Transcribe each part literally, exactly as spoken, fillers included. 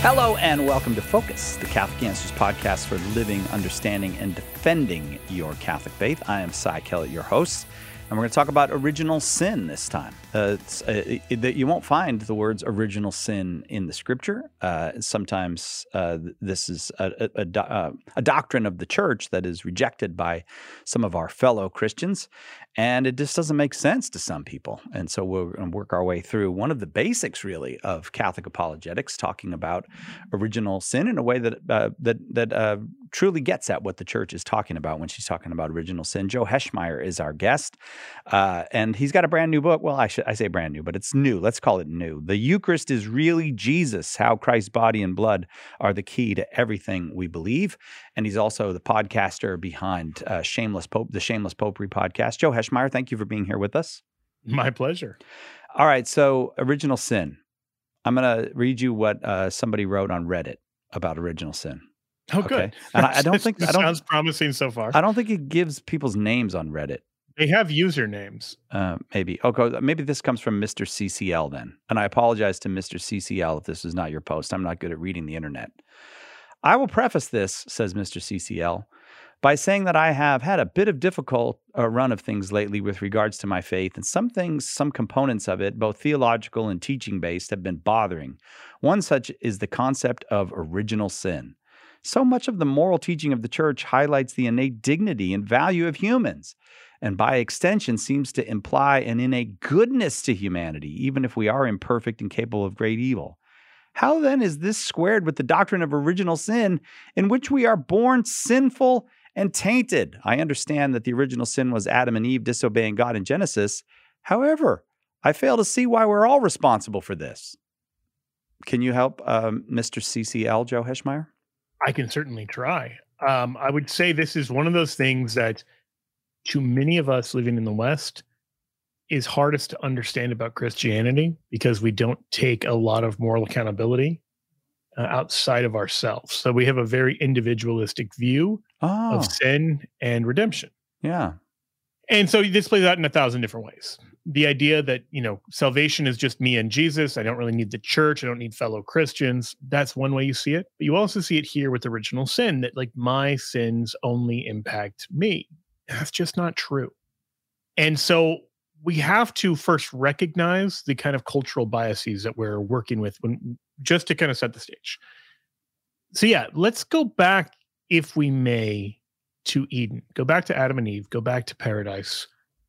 Hello and welcome to Focus, the Catholic Answers podcast for living, understanding, and defending your Catholic faith. I am Cy Kellett, your host, and we're going to talk about original sin this time. Uh, uh, it, you won't find the words original sin in the Scripture. Uh, sometimes uh, this is a, a, a, a doctrine of the Church that is rejected by some of our fellow Christians, and it just doesn't make sense to some people. And so we're going to work our way through one of the basics, really, of Catholic apologetics, talking about original sin in a way that uh, that that uh, truly gets at what the Church is talking about when she's talking about original sin. Joe Heschmeyer is our guest, uh, and he's got a brand new book. Well, I should I say brand new, but it's new. Let's call it new. The Eucharist is really Jesus: How Christ's body and blood are the key to everything we believe. And he's also the podcaster behind uh, Shameless Pope, the Shameless Popery podcast. Joe Heschmeyer, thank you for being here with us. My pleasure. All right, so original sin. I'm going to read you what uh, somebody wrote on Reddit about original sin. Oh, okay? good. And I, I don't think I don't, sounds promising so far. I don't think it gives people's names on Reddit. They have usernames. Uh, maybe. Okay, maybe this comes from Mister C C L then. And I apologize to Mister C C L if this is not your post. I'm not good at reading the internet. I will preface this, says Mister C C L, by saying that I have had a bit of difficult uh, run of things lately with regards to my faith, and some things, some components of it, both theological and teaching-based, have been bothering. One such is the concept of original sin. So much of the moral teaching of the Church highlights the innate dignity and value of humans, and by extension seems to imply an innate goodness to humanity, even if we are imperfect and capable of great evil. How then is this squared with the doctrine of original sin, in which we are born sinful and tainted? I understand that the original sin was Adam and Eve disobeying God in Genesis. However, I fail to see why we're all responsible for this. Can you help um, Mister C C L, Joe Heschmeyer? I can certainly try. Um, I would say this is one of those things that, to many of us living in the West, is hardest to understand about Christianity because we don't take a lot of moral accountability uh, outside of ourselves. So we have a very individualistic view oh. of sin and redemption. Yeah. And so this plays out in a thousand different ways. The idea that, you know, salvation is just me and Jesus. I don't really need the church. I don't need fellow Christians. That's one way you see it. But you also see it here with original sin, that like my sins only impact me. That's just not true. And so we have to first recognize the kind of cultural biases that we're working with when, just to kind of set the stage. So yeah, let's go back, if we may, to Eden. Go back to Adam and Eve. Go back to paradise.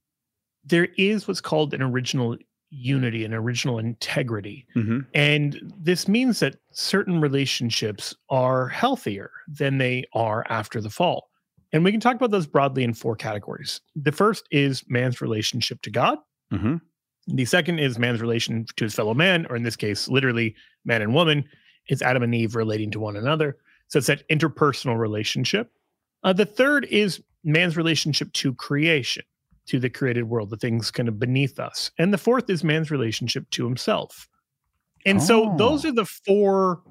There is what's called an original unity, an original integrity. Mm-hmm. And this means that certain relationships are healthier than they are after the fall. And we can talk about those broadly in four categories. The first is man's relationship to God. Mm-hmm. The second is man's relation to his fellow man, or in this case, literally man and woman. It's Adam and Eve relating to one another. So it's that interpersonal relationship. Uh, the third is man's relationship to creation, to the created world, the things kind of beneath us. And the fourth is man's relationship to himself. And oh. so those are the four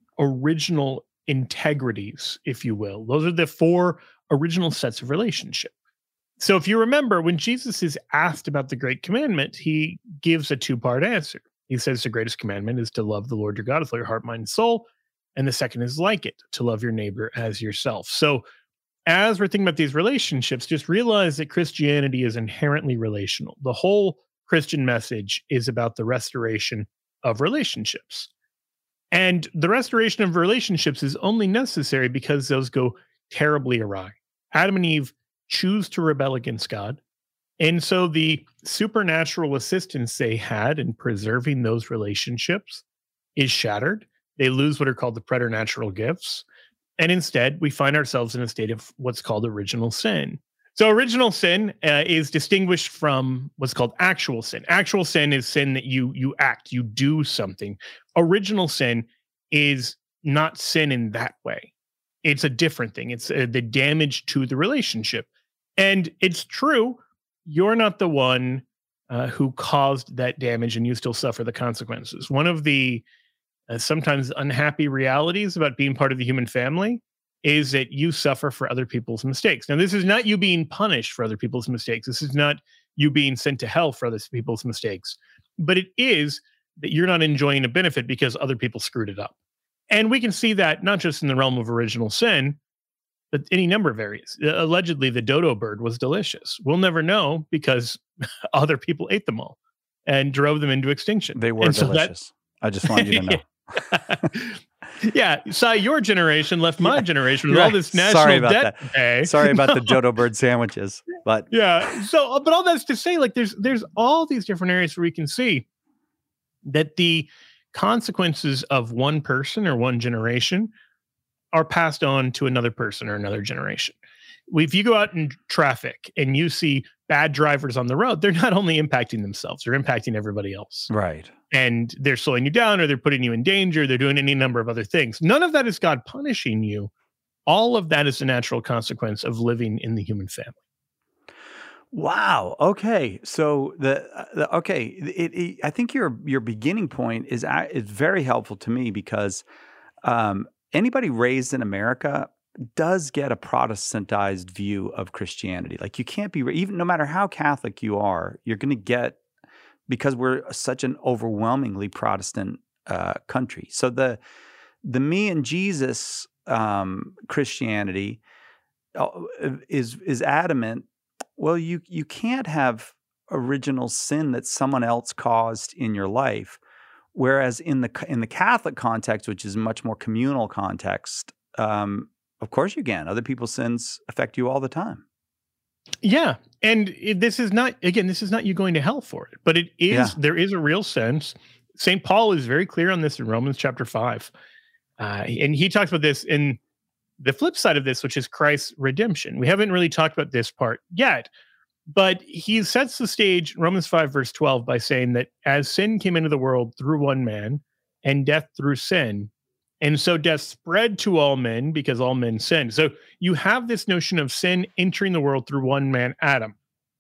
original integrities, if you will. Those are the four original sets of relationship. So if you remember, when Jesus is asked about the great commandment, he gives a two-part answer. He says the greatest commandment is to love the Lord your God with all your heart, mind, and soul. And the second is like it, to love your neighbor as yourself. So as we're thinking about these relationships, just realize that Christianity is inherently relational. The whole Christian message is about the restoration of relationships. And the restoration of relationships is only necessary because those go terribly awry. Adam and Eve choose to rebel against God. And so the supernatural assistance they had in preserving those relationships is shattered. They lose what are called the preternatural gifts. And instead, we find ourselves in a state of what's called original sin. So original sin uh, is distinguished from what's called actual sin. Actual sin is sin that you you act, you do something. Original sin is not sin in that way. It's a different thing. It's uh, the damage to the relationship. And it's true, you're not the one uh, who caused that damage and you still suffer the consequences. One of the uh, sometimes unhappy realities about being part of the human family is that you suffer for other people's mistakes. Now, this is not you being punished for other people's mistakes. This is not you being sent to hell for other people's mistakes. But it is that you're not enjoying a benefit because other people screwed it up. And we can see that not just in the realm of original sin, but any number of areas. Uh, allegedly, the dodo bird was delicious. We'll never know because other people ate them all and drove them into extinction. They were and delicious. So that, I just wanted you to know. Yeah, so your generation left my yeah, generation with right. all this national Sorry about debt that. day. Sorry about the dodo bird sandwiches, but yeah. So, but all that's to say, like, there's there's all these different areas where we can see that the consequences of one person or one generation are passed on to another person or another generation. If you go out in traffic and you see bad drivers on the road, they're not only impacting themselves, they're impacting everybody else. Right. And they're slowing you down or they're putting you in danger. They're doing any number of other things. None of that is God punishing you. All of that is a natural consequence of living in the human family. Wow. Okay. So the, the okay, it, it, I think your your beginning point is is very helpful to me because um, anybody raised in America does get a Protestantized view of Christianity. Like you can't be even no matter how Catholic you are, you're going to get because we're such an overwhelmingly Protestant uh, country. So the the me and Jesus um, Christianity is is adamant. Well, you you can't have original sin that someone else caused in your life, whereas in the in the Catholic context, which is a much more communal context, um, of course you can. Other people's sins affect you all the time. Yeah, and it, this is not again. This is not you going to hell for it, but it is. Yeah. There is a real sense. Saint Paul is very clear on this in Romans chapter five, uh, and he talks about this in. The flip side of this, which is Christ's redemption. We haven't really talked about this part yet, but he sets the stage, Romans five, verse twelve, by saying that as sin came into the world through one man and death through sin, and so death spread to all men because all men sinned. So you have this notion of sin entering the world through one man, Adam.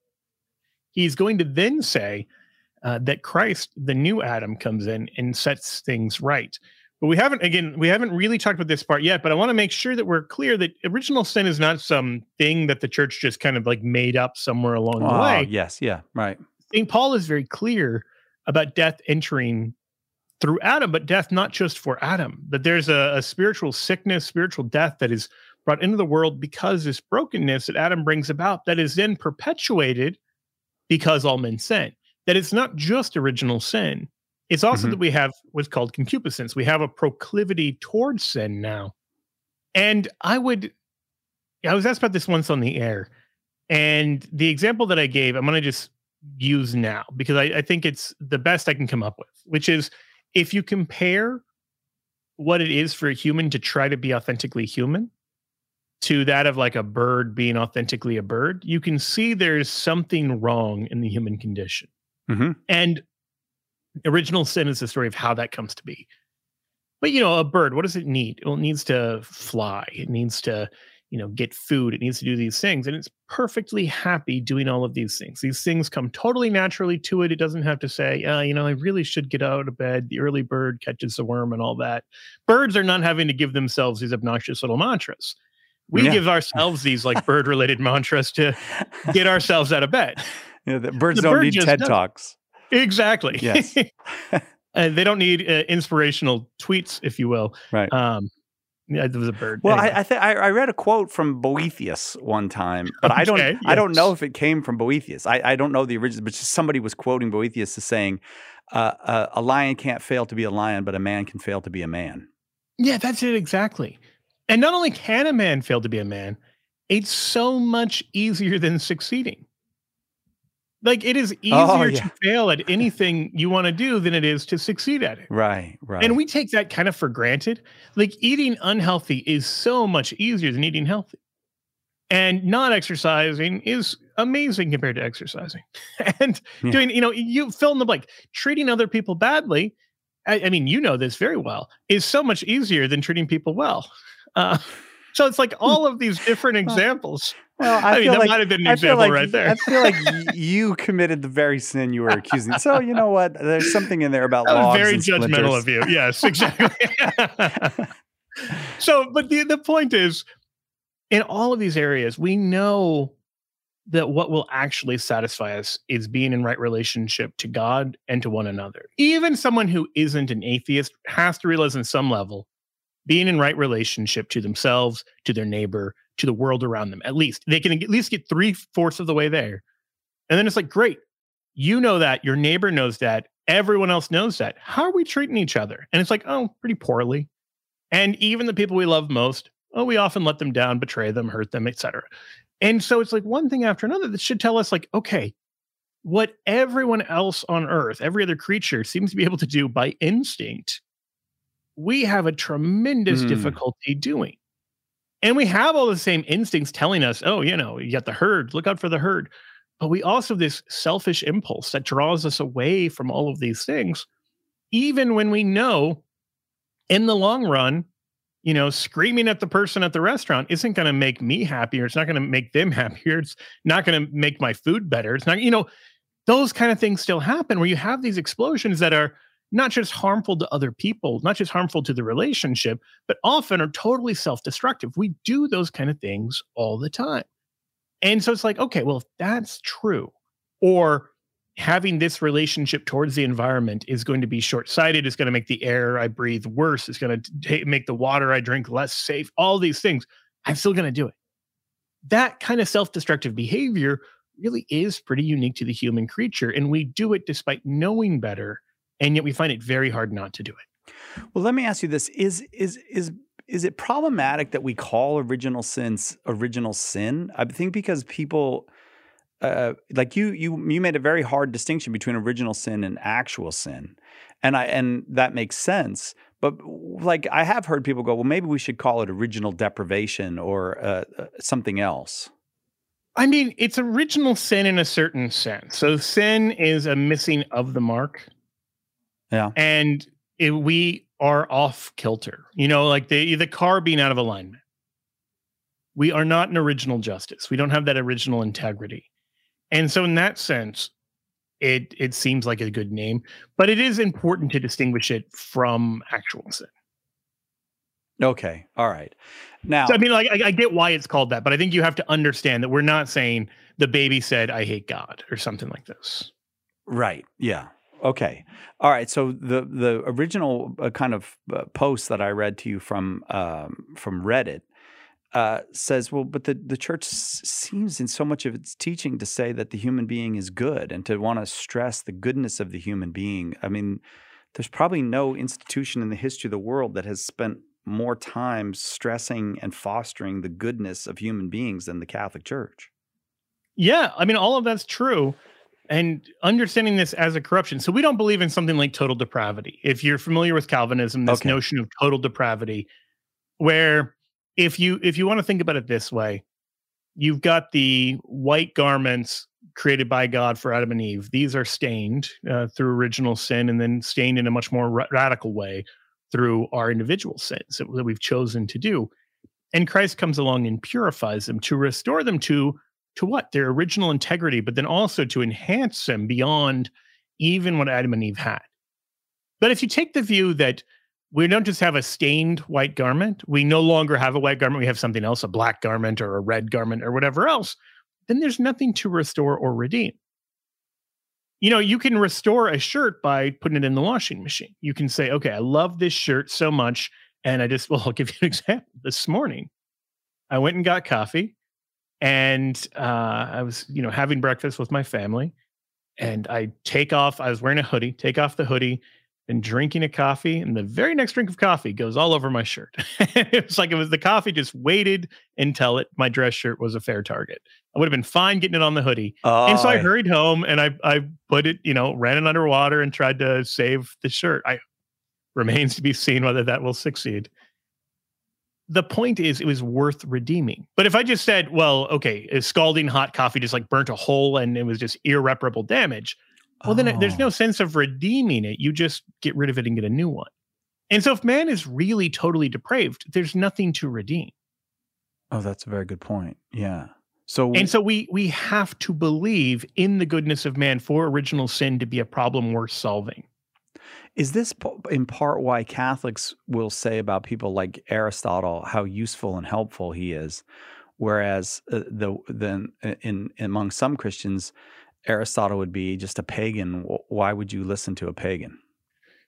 He's going to then say uh, that Christ, the new Adam, comes in and sets things right. But we haven't, again, we haven't really talked about this part yet, but I want to make sure that we're clear that original sin is not some thing that the church just kind of like made up somewhere along oh, the way. Yes, yeah, right. Saint Paul is very clear about death entering through Adam, but death not just for Adam, that there's a, a spiritual sickness, spiritual death that is brought into the world because this brokenness that Adam brings about that is then perpetuated because all men sin. That it's not just original sin. It's also mm-hmm. that we have what's called concupiscence. We have a proclivity towards sin now. And I would, I was asked about this once on the air. And the example that I gave, I'm going to just use now because I, I think it's the best I can come up with, which is if you compare what it is for a human to try to be authentically human to that of like a bird being authentically a bird, you can see there's something wrong in the human condition. Mm-hmm. And original sin is the story of how that comes to be. But, you know, a bird, what does it need? Well, it needs to fly. It needs to, you know, get food. It needs to do these things. And it's perfectly happy doing all of these things. These things come totally naturally to it. It doesn't have to say, uh, you know, I really should get out of bed. The early bird catches the worm and all that. Birds are not having to give themselves these obnoxious little mantras. We yeah. give ourselves these like bird-related mantras to get ourselves out of bed. Yeah, the birds the don't bird need TED does. Talks. Exactly. Yes. And they don't need uh, inspirational tweets, if you will. Right. Um, yeah, there was a bird. Well, anyway. I I, th- I I read a quote from Boethius one time, but okay, I don't yes. I don't know if it came from Boethius. I, I don't know the original, but just somebody was quoting Boethius as saying, uh, uh, "A lion can't fail to be a lion, but a man can fail to be a man." Yeah, that's it exactly. And not only can a man fail to be a man, it's so much easier than succeeding. Like it is easier oh, yeah. to fail at anything you want to do than it is to succeed at it. Right, right. And we take that kind of for granted. Like eating unhealthy is so much easier than eating healthy. And not exercising is amazing compared to exercising. And yeah. doing, you know, you fill in the blank. Treating other people badly, I, I mean, you know this very well, is so much easier than treating people well. Uh, so it's like all of these different examples. Well, I, I mean, feel that like, might have been an I example like, right there. I feel like y- you committed the very sin you were accusing. So you know what? There's something in there about that was logs very and judgmental splinters. of you. Yes, exactly. So, but the, the point is, in all of these areas, we know that what will actually satisfy us is being in right relationship to God and to one another. Even someone who isn't an atheist has to realize on some level being in right relationship to themselves, to their neighbor, to the world around them. At least they can at least get three-fourths of the way there. And then it's like, great, you know that, your neighbor knows that, everyone else knows that. How are we treating each other? And it's like, oh, pretty poorly. And even the people we love most, oh, we often let them down, betray them, hurt them, et cetera. And so it's like one thing after another that should tell us, like, okay, what everyone else on earth, every other creature seems to be able to do by instinct, we have a tremendous Mm. difficulty doing. And we have all the same instincts telling us, oh, you know, you got the herd, look out for the herd. But we also have this selfish impulse that draws us away from all of these things, even when we know in the long run, you know, screaming at the person at the restaurant isn't going to make me happier. It's not going to make them happier. It's not going to make my food better. It's not, you know, those kind of things still happen where you have these explosions that are not just harmful to other people, not just harmful to the relationship, but often are totally self-destructive. We do those kind of things all the time. And so it's like, okay, well, if that's true, or having this relationship towards the environment is going to be short-sighted, it's going to make the air I breathe worse, it's going to make the water I drink less safe, all these things, I'm still going to do it. That kind of self-destructive behavior really is pretty unique to the human creature, and we do it despite knowing better, and yet we find it very hard not to do it. Well, let me ask you this. Is is is is it problematic that we call original sins original sin? I think because people uh, like you you you made a very hard distinction between original sin and actual sin. And I and that makes sense. But like I have heard people go, well, maybe we should call it original deprivation or uh, uh, something else. I mean, it's original sin in a certain sense. So sin is a missing of the mark. Yeah. And it, we are off kilter, you know, like the, the car being out of alignment. We are not an original justice. We don't have that original integrity. And so in that sense, it, it seems like a good name, but it is important to distinguish it from actual sin. Okay. All right. Now, so, I mean, like, I, I get why it's called that, but I think you have to understand that we're not saying the baby said, I hate God or something like this. Right. Yeah. Okay. All right. So the the original uh, kind of uh, post that I read to you from um, from Reddit uh, says, well, but the, the church s- seems in so much of its teaching to say that the human being is good and to want to stress the goodness of the human being. I mean, there's probably no institution in the history of the world that has spent more time stressing and fostering the goodness of human beings than the Catholic Church. Yeah. I mean, all of that's true. And understanding this as a corruption. So we don't believe in something like total depravity. If you're familiar with Calvinism, this Okay. notion of total depravity, where if you if you want to think about it this way, you've got the white garments created by God for Adam and Eve. These are stained uh, through original sin and then stained in a much more ra- radical way through our individual sins that, that we've chosen to do. And Christ comes along and purifies them to restore them to to what? Their original integrity, but then also to enhance them beyond even what Adam and Eve had. But if you take the view that we don't just have a stained white garment, we no longer have a white garment, we have something else, a black garment or a red garment or whatever else, then there's nothing to restore or redeem. You know, you can restore a shirt by putting it in the washing machine. You can say, okay, I love this shirt so much. And I just, well, I'll give you an example. This morning, I went and got coffee. And uh, I was, you know, having breakfast with my family, and I take off. I was wearing a hoodie. Take off the hoodie, and drinking a coffee, and the very next drink of coffee goes all over my shirt. It was like it was the coffee just waited until it my dress shirt was a fair target. I would have been fine getting it on the hoodie, Oh, and so I I- hurried home and I I put it, you know, ran it underwater and tried to save the shirt. I remains to be seen whether that will succeed. The point is, it was worth redeeming. But if I just said, well, okay, is scalding hot coffee just like burnt a hole and it was just irreparable damage, well, then it- there's no Oh. sense of redeeming it. You just get rid of it and get a new one. And so if man is really totally depraved, there's nothing to redeem. Oh, that's a very good point. Yeah. So And so we we have to believe in the goodness of man for original sin to be a problem worth solving. is this p- in part why Catholics will say about people like Aristotle how useful and helpful he is, whereas uh, the then in among some Christians, Aristotle would be just a pagan. Wh- Why would you listen to a pagan?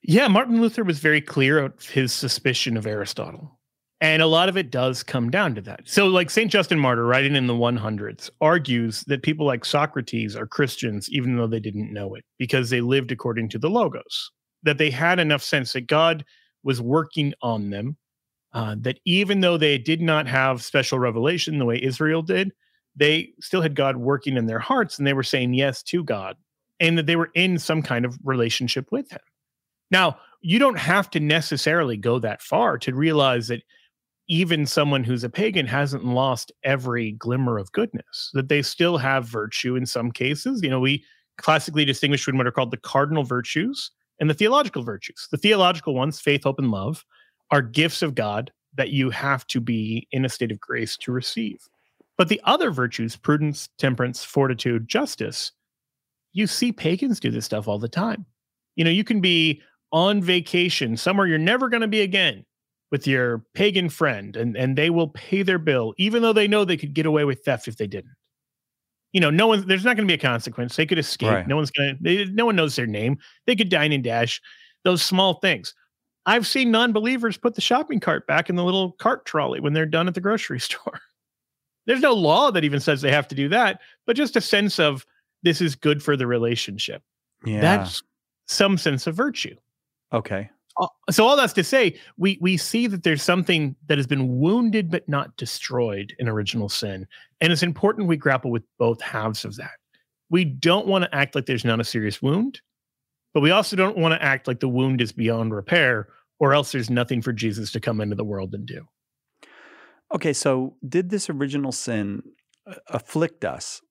Yeah, Martin Luther was very clear of his suspicion of Aristotle. And a lot of it does come down to that. So like Saint Justin Martyr, writing in the hundreds, argues that people like Socrates are Christians, even though they didn't know it, because they lived according to the Logos, that they had enough sense that God was working on them, uh, that even though they did not have special revelation the way Israel did, they still had God working in their hearts, and they were saying yes to God, and that they were in some kind of relationship with him. Now, you don't have to necessarily go that far to realize that even someone who's a pagan hasn't lost every glimmer of goodness, that they still have virtue in some cases. You know, we classically distinguish between what are called the cardinal virtues and the theological virtues. The theological ones, faith, hope, and love, are gifts of God that you have to be in a state of grace to receive. But the other virtues, prudence, temperance, fortitude, justice, you see pagans do this stuff all the time. You know, you can be on vacation somewhere you're never going to be again with your pagan friend, and, and they will pay their bill, even though they know they could get away with theft if they didn't. You know, no one, there's not going to be a consequence. They could escape. Right. No one's going to, no one knows their name. They could dine and dash, those small things. I've seen non-believers put the shopping cart back in the little cart trolley when they're done at the grocery store. There's no law that even says they have to do that, but just a sense of this is good for the relationship. Yeah. That's some sense of virtue. Okay. So all that's to say, we we see that there's something that has been wounded but not destroyed in original sin. And it's important we grapple with both halves of that. We don't want to act like there's not a serious wound, but we also don't want to act like the wound is beyond repair, or else there's nothing for Jesus to come into the world and do. Okay, so did this original sin afflict us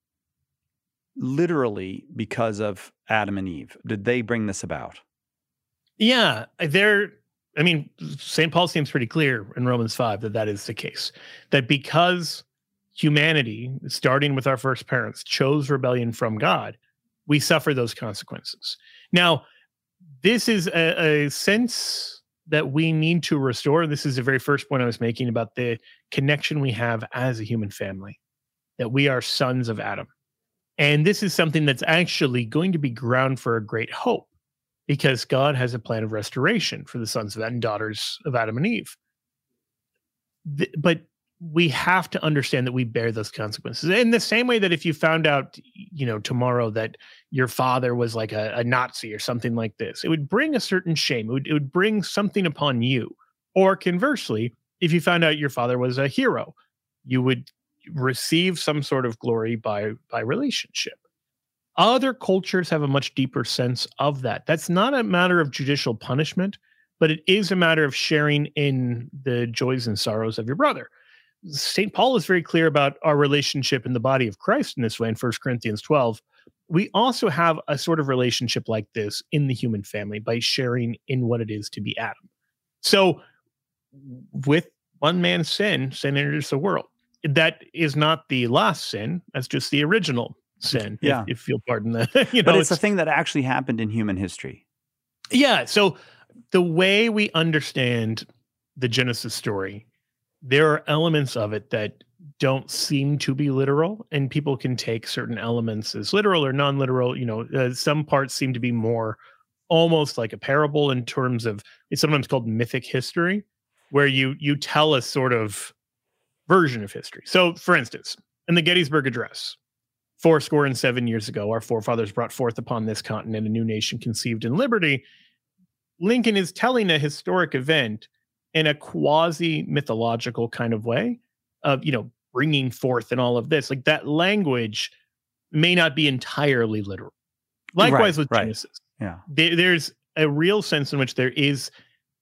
literally because of Adam and Eve? Did they bring this about? Yeah, they're, I mean, Saint Paul seems pretty clear in Romans five that that is the case. That because humanity, starting with our first parents, chose rebellion from God, we suffer those consequences. Now, this is a, a sense that we need to restore. This is the very first point I was making about the connection we have as a human family, that we are sons of Adam. And this is something that's actually going to be ground for a great hope, because God has a plan of restoration for the sons of Adam and daughters of Adam and Eve. The, but we have to understand that we bear those consequences. In the same way that if you found out, you know, tomorrow that your father was like a, a Nazi or something like this, it would bring a certain shame. It would, it would bring something upon you. Or conversely, if you found out your father was a hero, you would receive some sort of glory by, by relationship. Other cultures have a much deeper sense of that. That's not a matter of judicial punishment, but it is a matter of sharing in the joys and sorrows of your brother. Saint Paul is very clear about our relationship in the body of Christ in this way in First Corinthians twelve. We also have a sort of relationship like this in the human family by sharing in what it is to be Adam. So with one man's sin, sin enters the world. That is not the last sin. That's just the original sin, yeah. if, if you'll pardon that. You know, but it's it's a thing that actually happened in human history. Yeah. So the way we understand the Genesis story, there are elements of it that don't seem to be literal, and people can take certain elements as literal or non-literal. You know, uh, some parts seem to be more almost like a parable in terms of, it's sometimes called mythic history, where you you tell a sort of version of history. So, for instance, in the Gettysburg Address, four score and seven years ago, our forefathers brought forth upon this continent a new nation conceived in liberty. Lincoln is telling a historic event in a quasi-mythological kind of way of, you know, bringing forth and all of this. Like, that language may not be entirely literal. Likewise right, with right. Genesis. Yeah. There, there's a real sense in which there is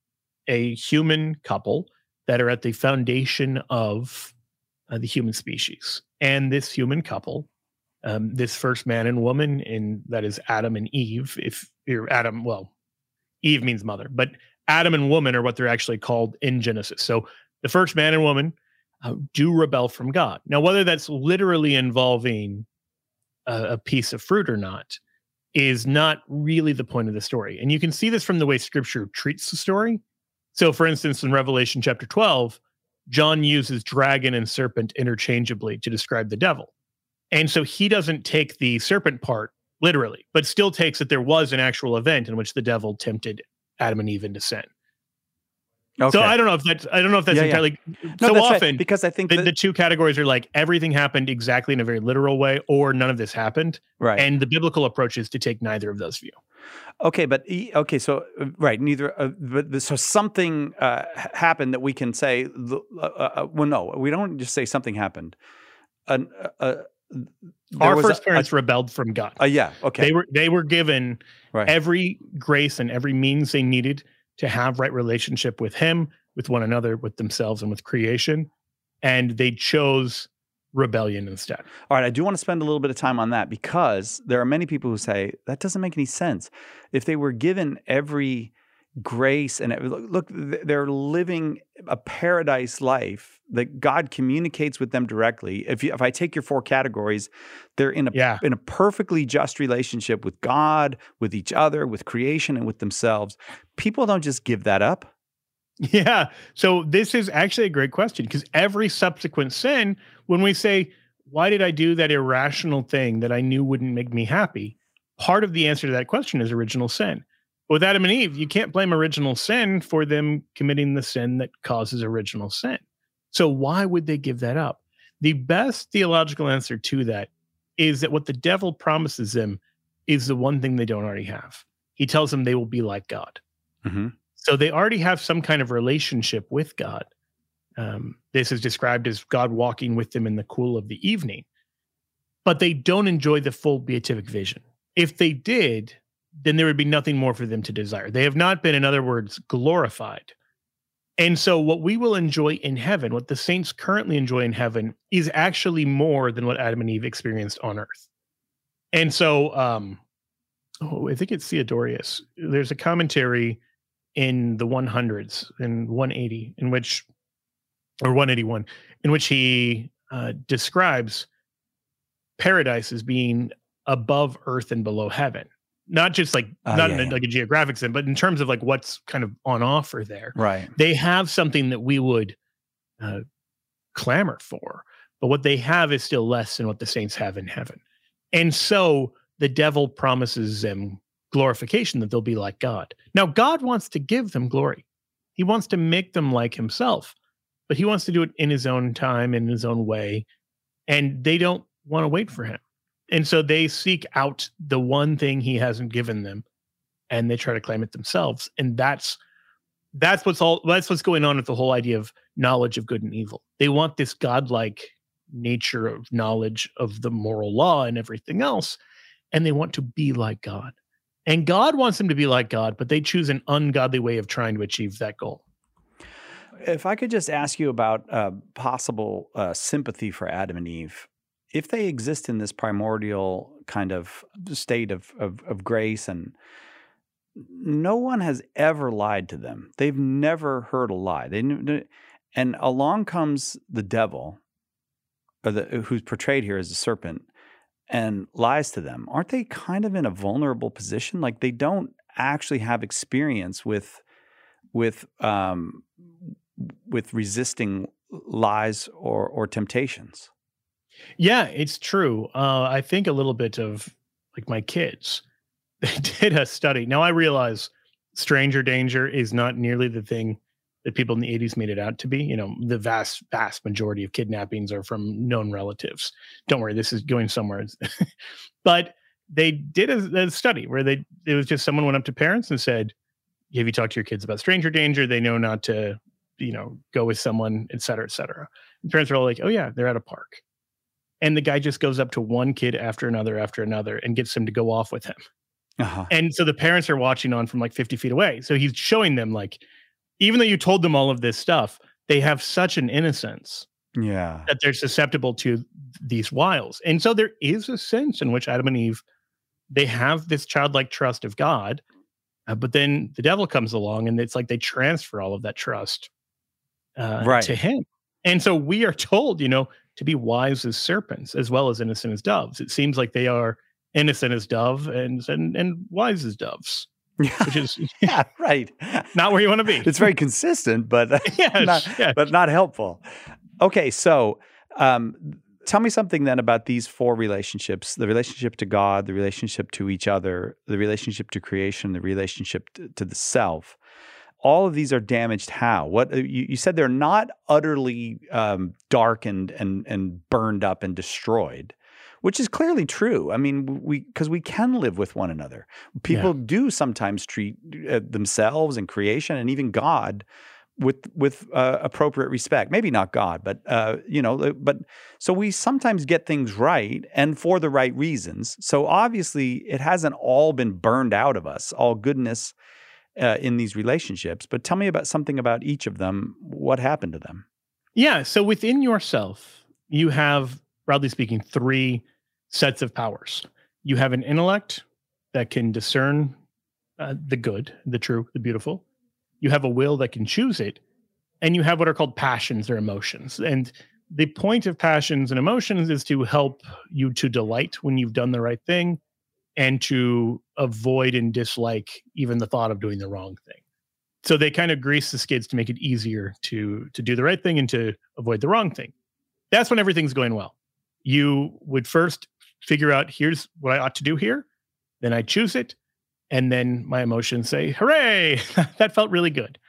a human couple that are at the foundation of uh, the human species. And this human couple, um, this first man and woman, and that is Adam and Eve. If you're Adam, well, Eve means mother, but Adam and woman are what they're actually called in Genesis. So the first man and woman uh, do rebel from God. Now, whether that's literally involving a, a piece of fruit or not is not really the point of the story. And you can see this from the way Scripture treats the story. So, for instance, in Revelation chapter twelve, John uses dragon and serpent interchangeably to describe the devil. And so he doesn't take the serpent part literally, but still takes that there was an actual event in which the devil tempted Adam and Eve into sin. Okay. So I don't know if that's I don't know if that's Yeah, yeah. entirely No, so that's right, often because I think the, that- the two categories are like everything happened exactly in a very literal way, or none of this happened. Right. And the biblical approach is to take neither of those views. Okay, but e- okay, so uh, right, neither. Uh, but but- so something uh, h- happened that we can say. Uh, uh, well, no, we don't just say something happened. An, uh, uh, there Our was first a- parents a- rebelled from God. Uh, yeah. Okay. They were they were given right. every grace and every means they needed to have right relationship with Him, with one another, with themselves, and with creation, and they chose rebellion instead. All right, I do want to spend a little bit of time on that because there are many people who say that doesn't make any sense. If they were given every grace and look, they're living a paradise life that God communicates with them directly. If you, if I take your four categories, they're in a Yeah. in a perfectly just relationship with God, with each other, with creation, and with themselves. People don't just give that up. Yeah. So this is actually a great question because every subsequent sin, when we say, why did I do that irrational thing that I knew wouldn't make me happy? Part of the answer to that question is original sin. With Adam and Eve, you can't blame original sin for them committing the sin that causes original sin. So why would they give that up? The best theological answer to that is that what the devil promises them is the one thing they don't already have. He tells them they will be like God. Mm-hmm. So they already have some kind of relationship with God. Um, this is described as God walking with them in the cool of the evening. But they don't enjoy the full beatific vision. If they did, then there would be nothing more for them to desire. They have not been, in other words, glorified. And so what we will enjoy in heaven, what the saints currently enjoy in heaven, is actually more than what Adam and Eve experienced on earth. And so, um, oh, I think it's Theodorus. There's a commentary in the one hundreds, in one eighty, in which, or one eighty-one, in which he uh, describes paradise as being above earth and below heaven. Not just like, Uh, not yeah, in a, yeah. like a geographic sense, but in terms of like what's kind of on offer there. Right. They have something that we would uh, clamor for, but what they have is still less than what the saints have in heaven. And so the devil promises them glorification, that they'll be like God. Now, God wants to give them glory. He wants to make them like himself, but he wants to do it in his own time, in his own way. And they don't want to wait for him. And so they seek out the one thing he hasn't given them, and they try to claim it themselves. And that's that's what's all that's what's going on with the whole idea of knowledge of good and evil. They want this godlike nature of knowledge of the moral law and everything else, and they want to be like God. And God wants them to be like God, but they choose an ungodly way of trying to achieve that goal. If I could just ask you about uh, possible uh, sympathy for Adam and Eve. If they exist in this primordial kind of state of, of, of grace, and no one has ever lied to them, they've never heard a lie. They knew, and along comes the devil, or the, who's portrayed here as a serpent, and lies to them. Aren't they kind of in a vulnerable position? Like they don't actually have experience with with um, with resisting lies or or temptations. Yeah, it's true. Uh, I think a little bit of like my kids. They did a study. Now I realize stranger danger is not nearly the thing that people in the eighties made it out to be. You know, the vast, vast majority of kidnappings are from known relatives. Don't worry, this is going somewhere. But they did a, a study where they it was just someone went up to parents and said, "Have you talked to your kids about stranger danger? They know not to, you know, go with someone, et cetera, et cetera." And parents are all like, "Oh yeah, they're at a park." And the guy just goes up to one kid after another after another and gets him to go off with him. Uh-huh. And so the parents are watching on from like fifty feet away. So he's showing them like, even though you told them all of this stuff, they have such an innocence Yeah. that they're susceptible to these wiles. And so there is a sense in which Adam and Eve, they have this childlike trust of God, uh, but then the devil comes along and it's like they transfer all of that trust uh, Right. to him. And so we are told, you know, to be wise as serpents as well as innocent as doves. It seems like they are innocent as dove and and, and wise as doves, which is Yeah, right. not where you want to be. It's very consistent, but Yes, not, yes. but not helpful. Okay, so um, tell me something then about these four relationships: the relationship to God, the relationship to each other, the relationship to creation, the relationship to, to the self. All of these are damaged how? What you, you said they're not utterly um, darkened and and burned up and destroyed, which is clearly true. I mean, we because we can live with one another. People yeah. do sometimes treat uh, themselves and creation and even God with with uh, appropriate respect. Maybe not God, but uh, you know, but so we sometimes get things right and for the right reasons. So obviously, it hasn't all been burned out of us, all goodness uh, in these relationships. But tell me about something about each of them. What happened to them? Yeah. So within yourself, you have, broadly speaking, three sets of powers. You have an intellect that can discern uh, the good, the true, the beautiful. You have a will that can choose it, and you have what are called passions or emotions. And the point of passions and emotions is to help you to delight when you've done the right thing and to avoid and dislike even the thought of doing the wrong thing. So they kind of grease the skids to make it easier to, to do the right thing and to avoid the wrong thing. That's when everything's going well. You would first figure out, here's what I ought to do here. Then I choose it. And then my emotions say, hooray, that felt really good.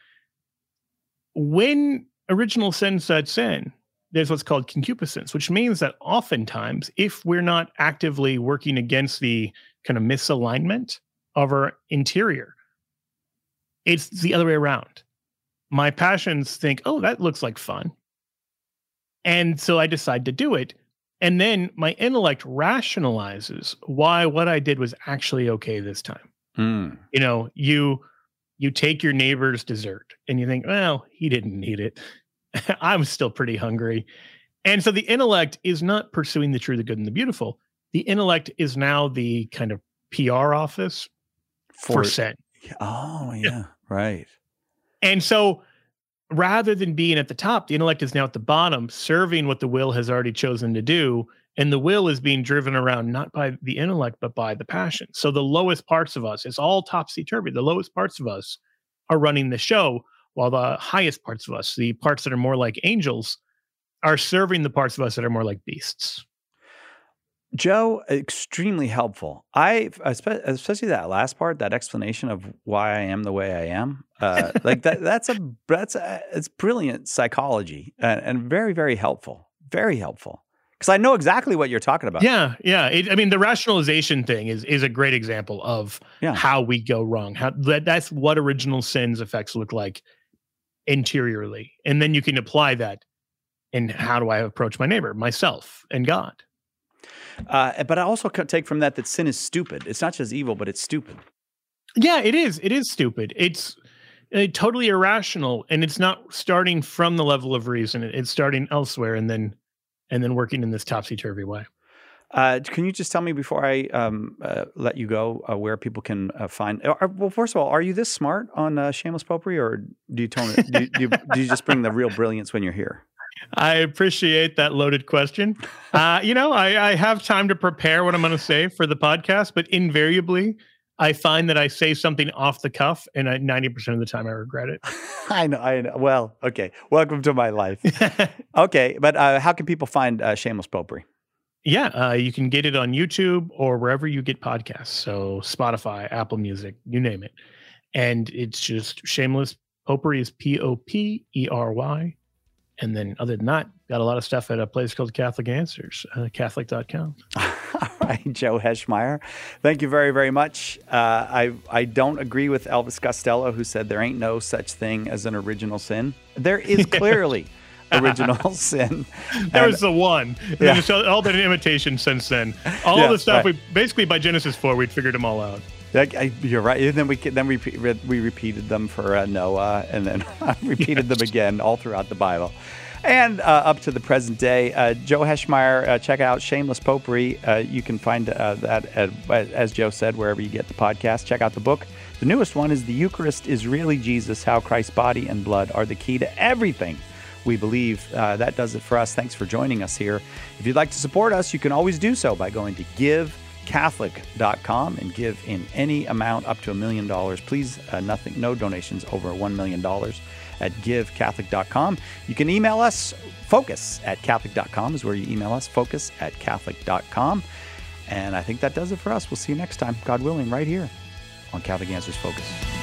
When original sin sets in, there's what's called concupiscence, which means that oftentimes, if we're not actively working against the kind of misalignment of our interior, it's the other way around. My passions think, oh, that looks like fun. And so I decide to do it. And then my intellect rationalizes why what I did was actually okay this time. Mm. You know, you you take your neighbor's dessert and you think, well, he didn't need it. I'm still pretty hungry. And so the intellect is not pursuing the true, the good, and the beautiful. The intellect is now the kind of P R office for, for sin. Oh, yeah, right. And so rather than being at the top, the intellect is now at the bottom, serving what the will has already chosen to do. And the will is being driven around not by the intellect, but by the passion. So the lowest parts of us, it's all topsy-turvy. The lowest parts of us are running the show, while the highest parts of us, the parts that are more like angels, are serving the parts of us that are more like beasts. Joe, extremely helpful. I, especially that last part, that explanation of why I am the way I am, uh, like that. That's a that's a, it's brilliant psychology and, and very very helpful. Very helpful. Because I know exactly what you're talking about. Yeah, yeah. It, I mean, the rationalization thing is is a great example of yeah. how we go wrong. How that, that's what original sin's effects look like interiorly, and then you can apply that in how do I approach my neighbor, myself, and God. Uh, but I also take from that that sin is stupid. It's not just evil, but it's stupid. Yeah, it is. It is stupid. It's uh, totally irrational, and it's not starting from the level of reason. It's starting elsewhere, and then. and then working in this topsy-turvy way. Uh, can you just tell me before I um, uh, let you go uh, where people can uh, find? Uh, well, first of all, are you this smart on uh, Shameless Popery, or do you, tone it, do, you, do, you, do you just bring the real brilliance when you're here? I appreciate that loaded question. Uh, you know, I, I have time to prepare what I'm going to say for the podcast, but invariably, I find that I say something off the cuff, and I, ninety percent of the time I regret it. I know. I know. Well, okay. Welcome to my life. Okay. But uh, how can people find uh, Shameless Popery? Yeah. Uh, you can get it on YouTube or wherever you get podcasts. So Spotify, Apple Music, you name it. And it's just Shameless Popery is P O P E R Y. And then other than that, got a lot of stuff at a place called Catholic Answers, uh, Catholic dot com. All right, Joe Heschmeyer, thank you very, very much. Uh, I I don't agree with Elvis Costello, who said there ain't no such thing as an original sin. There is clearly original sin. There and, was the one. Yeah. There's all been an imitation since then. All yeah, the stuff, right. we basically by Genesis four, we'd figured them all out. Like, I, you're right. And then we then we we repeated them for uh, Noah, and then repeated yes. them again all throughout the Bible, and uh, up to the present day. Uh, Joe Heschmeyer, uh, check out Shameless Popery. Uh, you can find uh, that at, as Joe said, wherever you get the podcast. Check out the book. The newest one is "The Eucharist is Really Jesus: How Christ's Body and Blood Are the Key to Everything We Believe." Uh, that does it for us. Thanks for joining us here. If you'd like to support us, you can always do so by going to give catholic dot com and give in any amount up to a million dollars. Please, uh, nothing, no donations over one million dollars at give catholic dot com. You can email us. Focus at catholic dot com is where you email us. Focus at catholic dot com. And I think that does it for us. We'll see you next time, God willing, right here on Catholic Answers Focus.